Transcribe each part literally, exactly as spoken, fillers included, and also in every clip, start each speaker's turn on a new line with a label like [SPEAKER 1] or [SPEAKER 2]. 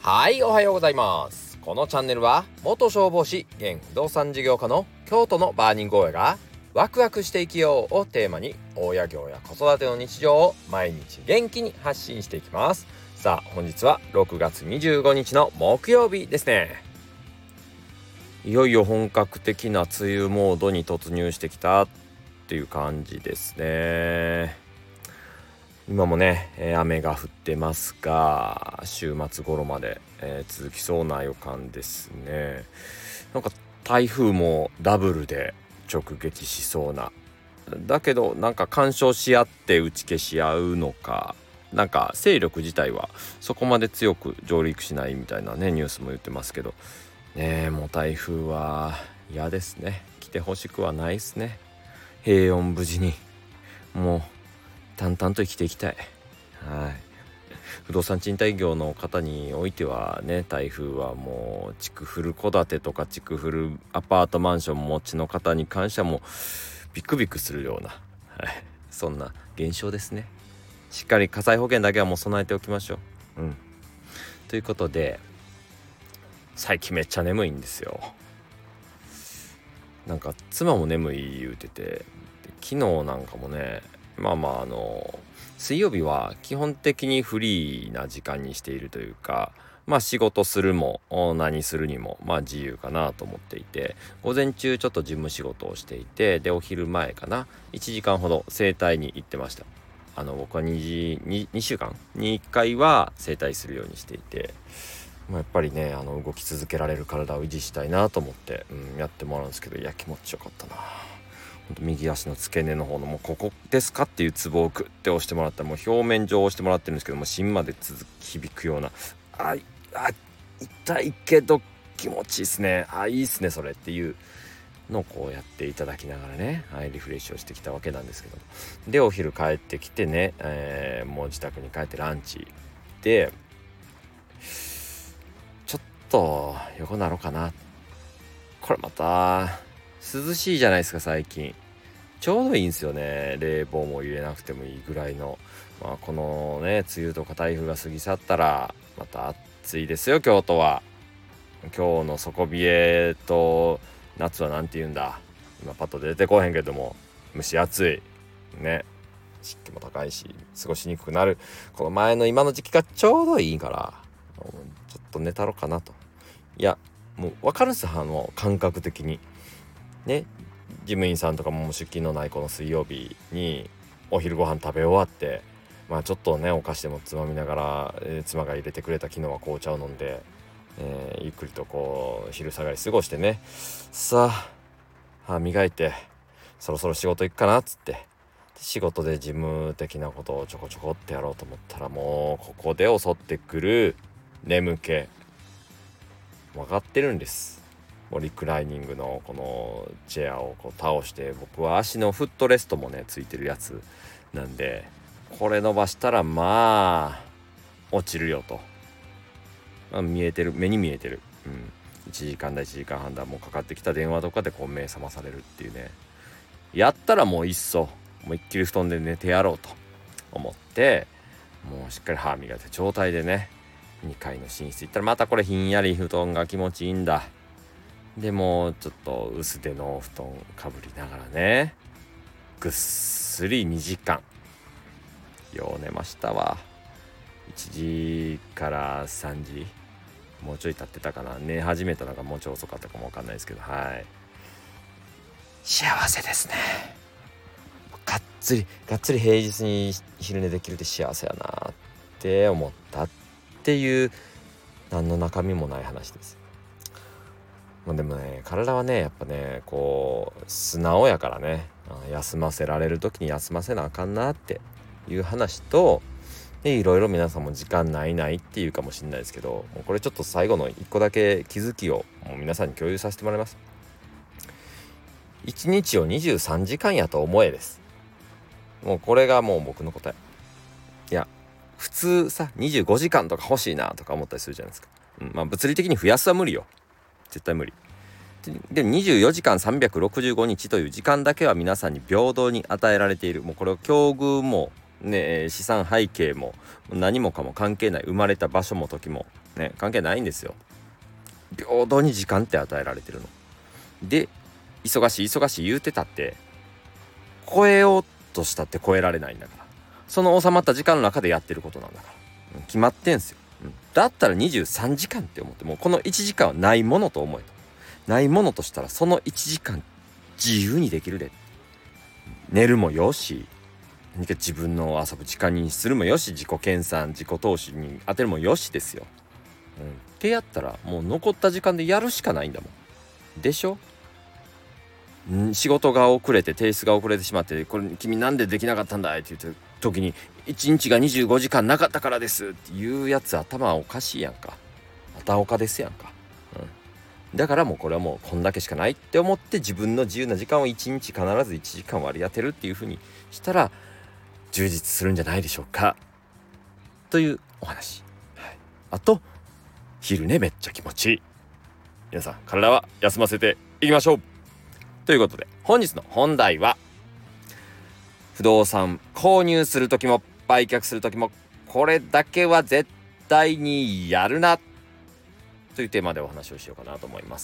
[SPEAKER 1] はい、おはようございます。このチャンネルは元消防士現不動産事業家の京都のバーニング親がワクワクして生きようをテーマに親業や子育ての日常を毎日元気に発信していきます。さあ、本日はろくがつにじゅうごにちの木曜日ですね。いよいよ本格的な梅雨モードに突入してきたっていう感じですね。今もね、えー、雨が降ってますが、週末頃まで、えー、続きそうな予感ですね。なんか台風もダブルで直撃しそうな。だけどなんか干渉し合って打ち消し合うのか、なんか勢力自体はそこまで強く上陸しないみたいなねニュースも言ってますけどね。もう台風は嫌ですね。来てほしくはないですね。平穏無事にもう淡々と生きていきたい。はい。不動産賃貸業の方においてはね、台風はもう築古戸建てとか築古アパートマンション持ちの方に関してはもうビクビクするような、はい、そんな現象ですね。しっかり火災保険だけはもう備えておきましょう。うん。ということで最近めっちゃ眠いんですよ。なんか妻も眠い言うてて、昨日なんかもね、まあまああの水曜日は基本的にフリーな時間にしているというか、まあ仕事するも何するにもまあ自由かなと思っていて、午前中ちょっと事務仕事をしていて、でお昼前かないちじかんほど整体に行ってました。あの僕は 2, 2, 2週間にいっかいは整体するようにしていて、まあ、やっぱりねあの動き続けられる体を維持したいなと思って、うん、やってもらうんですけど、いや気持ちよかったな。右足の付け根の方のもうここですかっていうツボをグッて押してもらったら、もう表面上押してもらってるんですけども、芯まで続き響くような、ああ痛いけど気持ちいいですね、あいいっすねそれっていうのをこうやっていただきながらね、はい、リフレッシュをしてきたわけなんですけど、でお昼帰ってきてね、えー、もう自宅に帰ってランチでちょっと横なろうかな。これまた涼しいじゃないですか最近。ちょうどいいんですよね。冷房も入れなくてもいいぐらいの、まあ、このね梅雨とか台風が過ぎ去ったらまた暑いですよ京都は。今日の底冷えと夏はなんて言うんだ、今パッと出てこへんけども蒸し暑いね。湿気も高いし過ごしにくくなるこの前の今の時期がちょうどいいからちょっと寝たろかなと。いやもう分かるっす、あの感覚的にね。事務員さんとかも出勤のないこの水曜日にお昼ご飯食べ終わって、まあちょっとねお菓子でもつまみながら、えー、妻が入れてくれた昨日は紅茶を飲んで、えー、ゆっくりとこう昼下がり過ごしてね、さあ歯磨いてそろそろ仕事行くかなっつって、仕事で事務的なことをちょこちょこってやろうと思ったら、もうここで襲ってくる眠気分かってるんです。もうリクライニングのこのチェアをこう倒して、僕は足のフットレストもねついてるやつなんで、これ伸ばしたらまあ落ちるよと、まあ、見えてる、目に見えてる、うん、いちじかんだいちじかんはんだもうかかってきた電話とかでこう目覚まされるっていうね。やったらもういっそ思いっきり布団で寝てやろうと思って、もうしっかり歯磨いた状態でねにかいの寝室行ったら、またこれひんやり布団が気持ちいいんだ。でもちょっと薄手の布団かぶりながらね、ぐっすりにじかんよう寝ましたわ。いちじからさんじ、もうちょい経ってたかな。寝始めたのがもうちょい遅かったかもわかんないですけど、はい幸せですね。がっつりがっつり平日に昼寝できるって幸せやなって思ったっていう、何の中身もない話です。まあ、でもね体はねやっぱねこう素直やからね、休ませられる時に休ませなあかんなっていう話と、でいろいろ皆さんも時間ないないっていうかもしれないですけど、もうこれちょっと最後の一個だけ気づきをもう皆さんに共有させてもらいます。いちにちをにじゅうさんじかんやと思えです。もうこれがもう僕の答え。いや普通さにじゅうごじかんとか欲しいなとか思ったりするじゃないですか、うん、まあ物理的に増やすは無理よ、絶対無理で。にじゅうよじかんさんびゃくろくじゅうごにちという時間だけは皆さんに平等に与えられている。もうこれを境遇もね資産背景も何もかも関係ない、生まれた場所も時もね、関係ないんですよ。平等に時間って与えられてるので、忙しい忙しい言うてたって超えようとしたって超えられないんだから、その収まった時間の中でやってることなんだから、うん、決まってんすよ、うん、だったらにじゅうさんじかんって思って、もうこのいちじかんはないものと思えと。ないものとしたらそのいちじかん自由にできるで。寝るもよし、何か自分の遊ぶ時間にするもよし、自己研鑽自己投資に当てるもよしですよ、うん、ってやったらもう残った時間でやるしかないんだもんでしょ。ん仕事が遅れて提出が遅れてしまって、これ君なんでできなかったんだいって言った時に、いちにちがにじゅうごじかんなかったからですっていうやつ、頭おかしいやんか。あたおかですやんか、うん、だからもうこれはもうこんだけしかないって思って、自分の自由な時間をいちにち必ずいちじかん割り当てるっていう風にしたら充実するんじゃないでしょうかというお話、はい、あと昼寝めっちゃ気持ちいい。皆さん体は休ませていきましょうということで、本日の本題は、不動産購入する時も売却する時もこれだけは絶対にやるなというテーマでお話をしようかなと思います。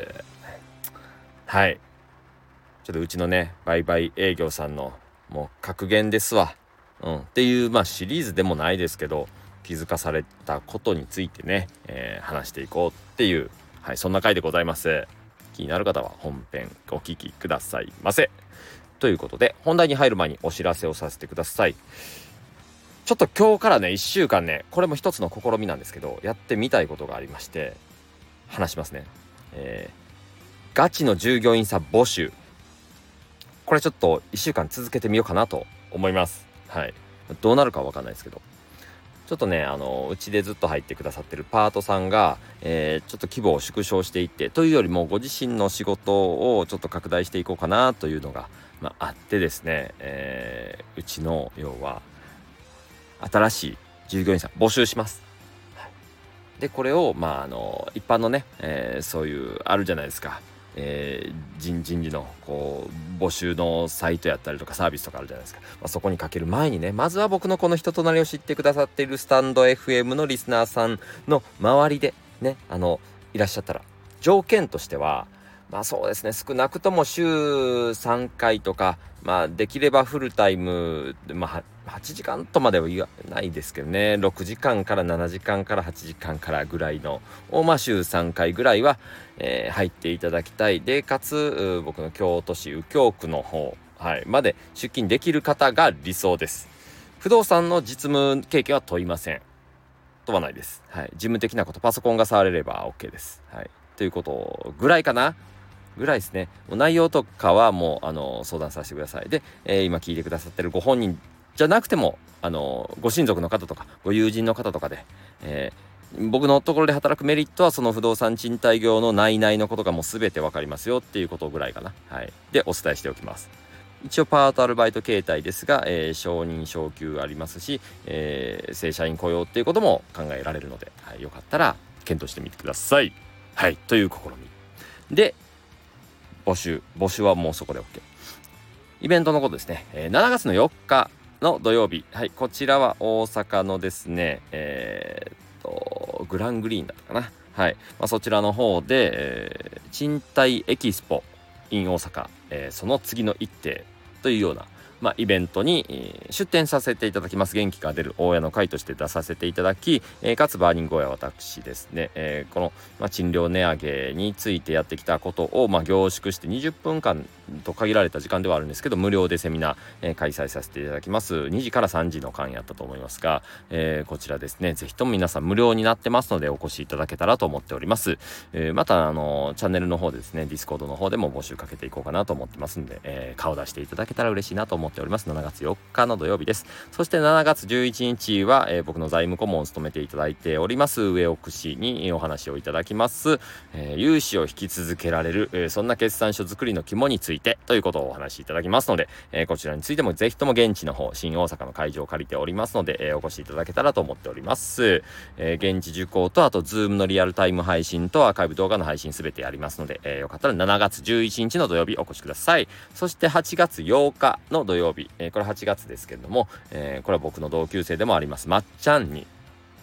[SPEAKER 1] はい、ちょっとうちのね売買営業さんのもう格言ですわ、うん、っていうまあシリーズでもないですけど、気づかされたことについてね、えー、話していこうっていう、はい、そんな回でございます。気になる方は本編お聞きくださいませ。ということで、本題に入る前にお知らせをさせてください。ちょっと今日からねいっしゅうかんね、これも一つの試みなんですけど、やってみたいことがありまして話しますね。えー、ガチの従業員さん募集、これちょっといっしゅうかん続けてみようかなと思います。はい、どうなるかわかんないですけど、ちょっとね、あのうちでずっと入ってくださってるパートさんが、えー、ちょっと規模を縮小していって、というよりもご自身の仕事をちょっと拡大していこうかなというのが、まあ、あってですね、えー、うちの要は新しい従業員さん募集します。でこれをまああの一般のね、えー、そういうあるじゃないですか、えー、人人事のこう募集のサイトやったりとかサービスとかあるじゃないですか、まあ、そこにかける前にね、まずは僕のこの人となりを知ってくださっているスタンド エフエム のリスナーさんの周りでね、あのいらっしゃったら、条件としてはまあそうですね、少なくとも週さんかいとか、まあできればフルタイム、まあはちじかんとまでは言わないですけどね、ろくじかんからななじかんからはちじかんからぐらいのを、まあ週さんかいぐらいは、えー、入っていただきたい。でかつ僕の京都市右京区の方、はい、まで出勤できる方が理想です。不動産の実務経験は問いません。問わないです。はい、事務的なこと、パソコンが触れれば OK です。はい、ということぐらいかなぐらいですね。もう内容とかはもうあの相談させてください。で、えー、今聞いてくださってるご本人じゃなくても、あのご親族の方とかご友人の方とかで、えー、僕のところで働くメリットは、その不動産賃貸業の内々のことがもう全て分かりますよっていうことぐらいかな。はい、でお伝えしておきます。一応パートアルバイト形態ですが、えー、承認昇給ありますし、えー、正社員雇用っていうことも考えられるので、はい、よかったら検討してみてください。はい、という試みで、募集募集はもうそこで OK。 イベントのことですね、えー、しちがつのよっかの土曜日、はい、こちらは大阪のですね、えー、っとグラングリーンだったかな、はい、まあ、そちらの方で、えー、賃貸エキスポ in 大阪、えー、その次の一手というような、まあ、イベントに、えー、出展させていただきます。元気が出る大家の会として出させていただき、えー、かつバーニング大家私ですね、えー、この、まあ、賃料値上げについてやってきたことを、まあ、凝縮してにじゅっぷんかんと限られた時間ではあるんですけど、無料でセミナー、えー、開催させていただきます。にじからさんじの間やったと思いますが、えー、こちらですね、ぜひとも皆さん無料になってますのでお越しいただけたらと思っております。えー、またあのチャンネルの方でですね、ディスコードの方でも募集かけていこうかなと思ってますんで、えー、顔出していただけたら嬉しいなと思っております。しちがつよっかの土曜日です。そしてしちがつじゅういちにちは、えー、僕の財務顧問を務めていただいております上奥市にお話をいただきます、えー、融資を引き続けられる、えー、そんな決算書作りの肝についてということをお話しいただきますので、えー、こちらについてもぜひとも現地の方、新大阪の会場を借りておりますので、えー、お越しいただけたらと思っております。えー、現地受講と、あとズームのリアルタイム配信とアーカイブ動画の配信すべてやりますので、えー、よかったらしちがつじゅういちにちの土曜日お越しください。そしてはちがつようかの土曜日、えー、これはちがつですけれども、えー、これは僕の同級生でもありますまっちゃんに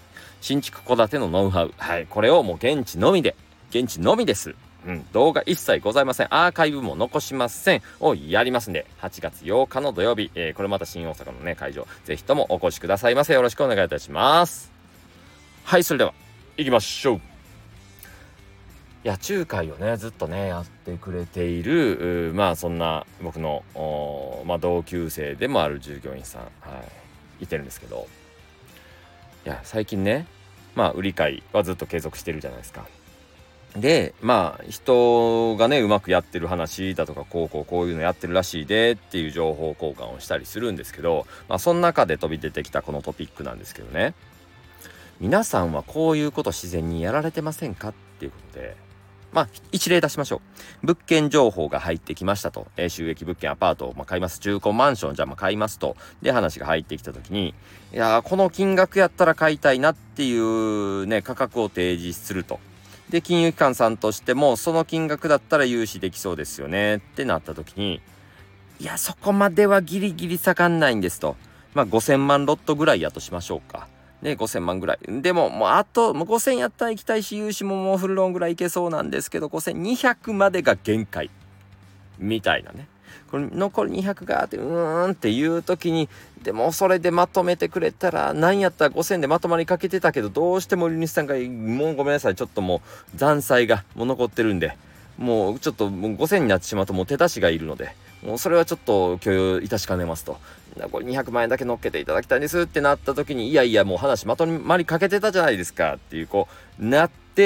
[SPEAKER 1] 新築戸建てのノウハウ、はい、これをもう現地のみで現地のみです、うん、動画一切ございません、アーカイブも残しませんをやりますんで、はちがつようかの土曜日、えー、これまた新大阪のね会場、ぜひともお越しくださいませ。よろしくお願いいたします。はい、それでは行きましょう。いや、仲介をねずっとねやってくれているまあそんな僕のまあ、同級生でもある従業員さん、はい、いてるんですけど、いや最近ねまあ売り買いはずっと継続してるじゃないですか。でまあ人がねうまくやってる話だとか、こうこうこういうのやってるらしいでっていう情報交換をしたりするんですけど、まあその中で飛び出てきたこのトピックなんですけどね、皆さんはこういうこと自然にやられてませんかっていうことで、まあ一例出しましょう。物件情報が入ってきましたと、えー、収益物件アパートをまあ買います、中古マンションじゃあまあ買いますと、で話が入ってきた時に、いやーこの金額やったら買いたいなっていうね価格を提示すると、で金融機関さんとしてもその金額だったら融資できそうですよねってなった時に、いやそこまではギリギリ下がんないんですと、まあごせんまんロットぐらいやとしましょうかね、ごせんまんぐらいでももうあともうごせんやったら行きたいし、融資ももうフルローンぐらいいけそうなんですけどごせんにひゃくまでが限界みたいなね、これ残りにひゃくがあってうーんっていう時に、でもそれでまとめてくれたら、なんやったらごせんでまとまりかけてたけど、どうしても売り主さんがもうごめんなさい、ちょっともう残債がもう残ってるんで、もうちょっともうごせんになってしまうともう手出しがいるので、もうそれはちょっと許容いたしかねますと、これにひゃくまんえんだけ乗っけていただきたいんですってなった時に、いやいやもう話まとまりかけてたじゃないですかっていうこうなって、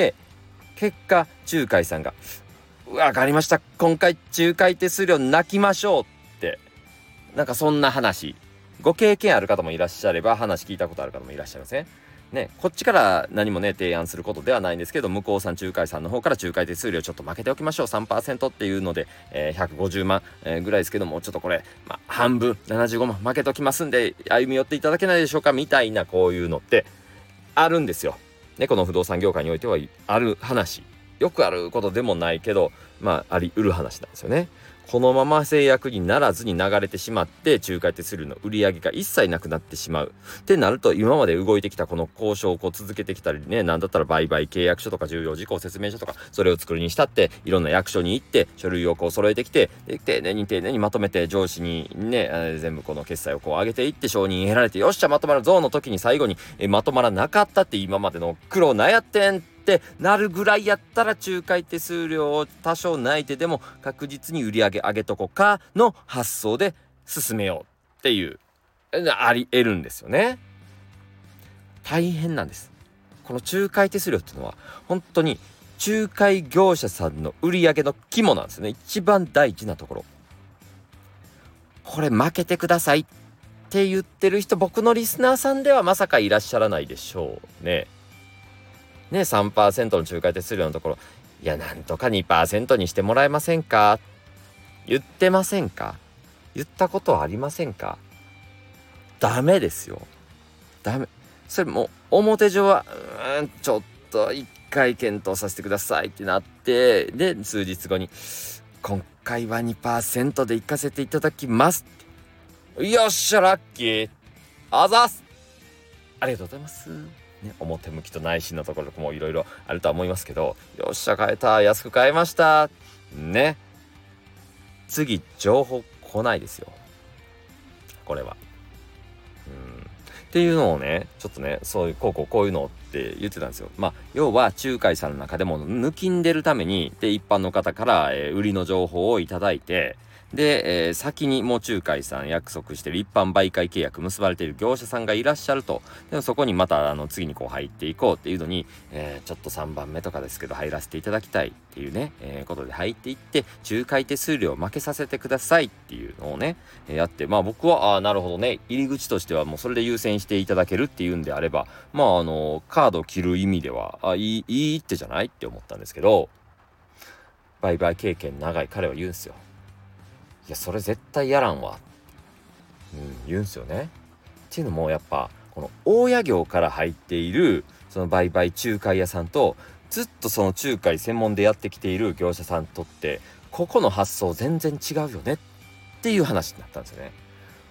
[SPEAKER 1] 結果仲介さんがわかりました、今回仲介手数料泣きましょうって、なんかそんな話、ご経験ある方もいらっしゃれば話聞いたことある方もいらっしゃいませんね。こっちから何もね提案することではないんですけど、向こうさん仲介さんの方から仲介手数料ちょっと負けておきましょう さんパーセント っていうので、えー、ひゃくごじゅうまん、えー、ぐらいですけども、ちょっとこれ、まあ、半分ななじゅうごまん負けておきますんで歩み寄っていただけないでしょうかみたいな、こういうのってあるんですよね。この不動産業界においてはある話、よくあることでもないけど、まああり得る話なんですよね。このまま制約にならずに流れてしまって、仲介手数料の売り上げが一切なくなってしまうってなると、今まで動いてきたこの交渉をこう続けてきたりね、なんだったら売買契約書とか重要事項説明書とか、それを作るにしたっていろんな役所に行って書類をこう揃えてきて、で丁寧に丁寧にまとめて上司にね、えー、全部この決済をこう上げていって承認得られて、よっしゃまとまるぞの時に最後に、えー、まとまらなかったって今までの苦労なんやってんってなるぐらいやったら、仲介手数料を多少泣いてでも確実に売り上げ上げとこかの発想で進めようっていうあり得るんですよね。大変なんです。この仲介手数料っていうのは本当に仲介業者さんの売り上げの肝なんですよね。一番大事なところ。これ負けてくださいって言ってる人、僕のリスナーさんではまさかいらっしゃらないでしょうね。ね、さんパーセント の仲介手数料のところ、いやなんとか にパーセント にしてもらえませんか、言ってませんか、言ったことはありませんか。ダメですよ、ダメ。それもう表上はうーんちょっと一回検討させてくださいってなって、で数日後に今回は にパーセント で行かせていただきますって、よっしゃラッキーあざすありがとうございますね、表向きと内心のところもいろいろあるとは思いますけど、よっしゃ買えた、安く買えましたね。次情報来ないですよ、これは。うんっていうのをね、ちょっとね、そういうこうこうこういうのって言ってたんですよ。まあ要は仲介さんの中でも抜きんでるために、で一般の方から、えー、売りの情報をいただいて、で、えー、先にもう仲介さん約束してる一般媒介契約結ばれている業者さんがいらっしゃると。でもそこにまたあの次にこう入っていこうっていうのに、えー、ちょっとさんばんめとかですけど入らせていただきたいっていうね、えー、ことで入っていって、仲介手数料を負けさせてくださいっていうのをね、えー、やって、まあ僕はあなるほどね、入り口としてはもうそれで優先していただけるっていうんであれば、まああのカード切る意味ではあいいいいってじゃないって思ったんですけど、売買経験長い彼は言うんですよ。いやそれ絶対やらんわ、うん、言うんすよね。っていうのもやっぱこの大家業から入っているその売買仲介屋さんと、ずっとその仲介専門でやってきている業者さんにとってここの発想全然違うよねっていう話になったんですよね。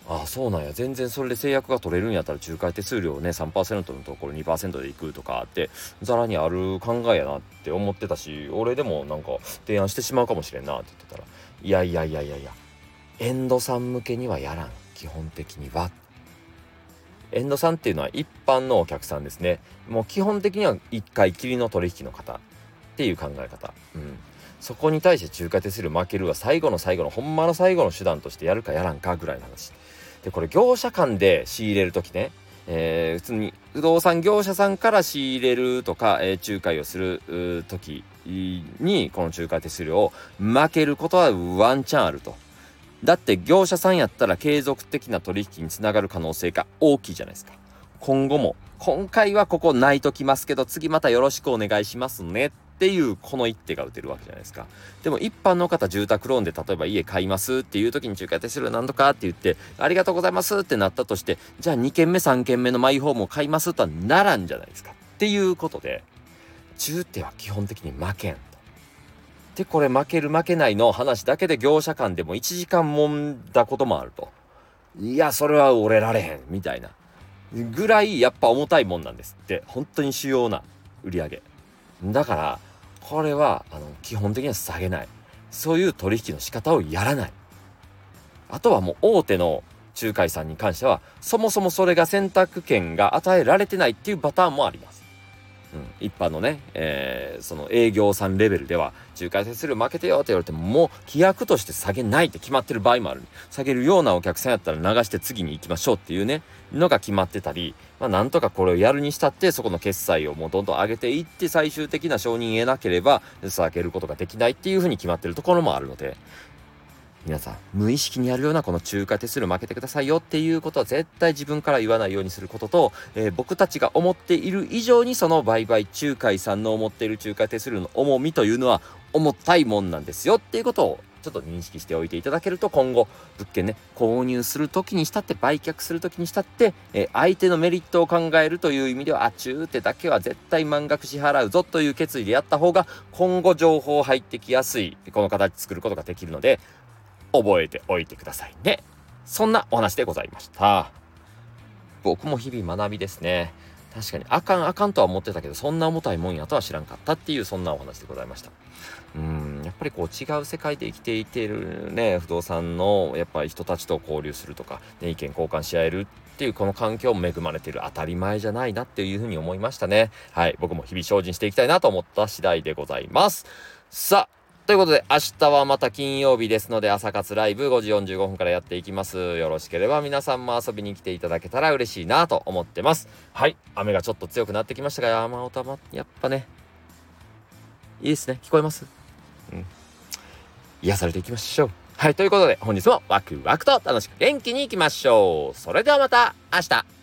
[SPEAKER 1] ああそうなんや、全然それで制約が取れるんやったら仲介手数料をね さんパーセント のところ にパーセント でいくとかってざらにある考えやなって思ってたし、俺でもなんか提案してしまうかもしれんなって言ってたら、いやいやいやいやいや、エンドさん向けにはやらん、基本的には。エンドさんっていうのは一般のお客さんですね。もう基本的にはいっかいきりの取引の方っていう考え方、うん、そこに対して仲介手数料負けるは最後の最後のほんまの最後の手段としてやるかやらんかぐらいの話で、これ業者間で仕入れるときね、えー、普通に不動産業者さんから仕入れるとか、えー、仲介をするときにこの仲介手数料を負けることはワンチャンあると。だって業者さんやったら継続的な取引につながる可能性が大きいじゃないですか。今後も今回はここないときますけど次またよろしくお願いしますねっていうこの一手が打てるわけじゃないですか。でも一般の方、住宅ローンで例えば家買いますっていう時に仲介手数料何とかって言ってありがとうございますってなったとして、じゃあにけんめさんけんめのマイホームを買いますとはならんじゃないですかっていうことで、中手は基本的に負けんと。でこれ負ける負けないの話だけで業者間でもいちじかん揉んだこともあると。いやそれは折れられへんみたいなぐらいやっぱ重たいもんなんですって、本当に主要な売り上げだから、これはあの基本的には下げない、そういう取引の仕方をやらない。あとはもう大手の仲介さんに関してはそもそもそれが選択権が与えられてないっていうパターンもあります。うん、一般のね、えー、その営業さんレベルでは仲介手数料負けてよって言われてももう規約として下げないって決まってる場合もある。下げるようなお客さんやったら流して次に行きましょうっていうねのが決まってたり、まあなんとかこれをやるにしたってそこの決済をもうどんどん上げていって最終的な承認得なければ下げることができないっていうふうに決まってるところもあるので、皆さん無意識にやるようなこの仲介手数料負けてくださいよっていうことは絶対自分から言わないようにすることと、えー、僕たちが思っている以上にその売買仲介さんの思っている仲介手数料の重みというのは重たいもんなんですよっていうことをちょっと認識しておいていただけると、今後物件ね購入する時にしたって売却する時にしたって、えー、相手のメリットを考えるという意味ではあ中手だけは絶対満額支払うぞという決意でやった方が今後情報入ってきやすいこの形作ることができるので覚えておいてくださいね。そんなお話でございました。僕も日々学びですね。確かにあかんあかんとは思ってたけどそんな重たいもんやとは知らんかったっていうそんなお話でございました。うーんやっぱりこう違う世界で生きていているね不動産のやっぱり人たちと交流するとか、ね、意見交換し合えるっていうこの環境も恵まれている当たり前じゃないなっていうふうに思いましたね。はい僕も日々精進していきたいなと思った次第でございます。さあということで明日はまた金曜日ですので朝活ライブごじよんじゅうごふんからやっていきます。よろしければ皆さんも遊びに来ていただけたら嬉しいなと思ってます。はい雨がちょっと強くなってきましたが山おたまやっぱねいいですね。聞こえます、うん、癒されていきましょう。はいということで本日もワクワクと楽しく元気にいきましょう。それではまた明日。